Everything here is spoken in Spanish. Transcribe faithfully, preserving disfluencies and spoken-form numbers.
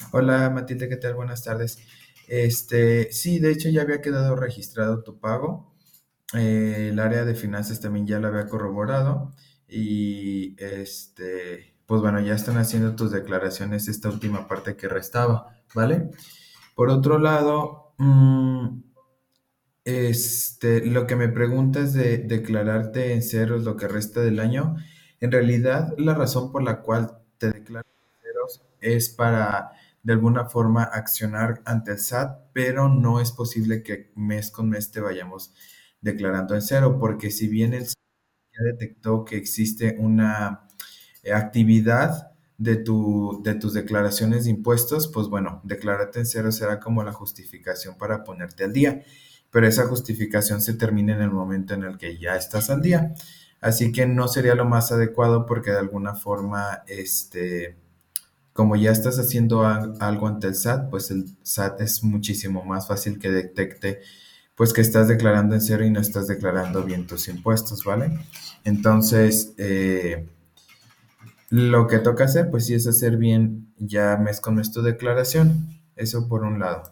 Hola Matilde, ¿qué tal? Buenas tardes. Este, sí, de hecho ya había quedado registrado tu pago. Eh, el área de finanzas también ya lo había corroborado y este, pues bueno, ya están haciendo tus declaraciones esta última parte que restaba, ¿vale? Por otro lado, mm, este, lo que me preguntas de declararte en ceros lo que resta del año, en realidad la razón por la cual te declaras en ceros es para de alguna forma accionar ante el S A T, pero no es posible que mes con mes te vayamos declarando en cero, porque si bien el S A T ya detectó que existe una eh, actividad de, tu, de tus declaraciones de impuestos, pues bueno, declararte en cero será como la justificación para ponerte al día, pero esa justificación se termina en el momento en el que ya estás al día. Así que no sería lo más adecuado porque de alguna forma, este, como ya estás haciendo al- algo ante el S A T, pues el S A T es muchísimo más fácil que detecte pues que estás declarando en cero y no estás declarando bien tus impuestos, ¿vale? Entonces, eh, lo que toca hacer, pues sí, es hacer bien ya mes con mes tu declaración. Eso por un lado.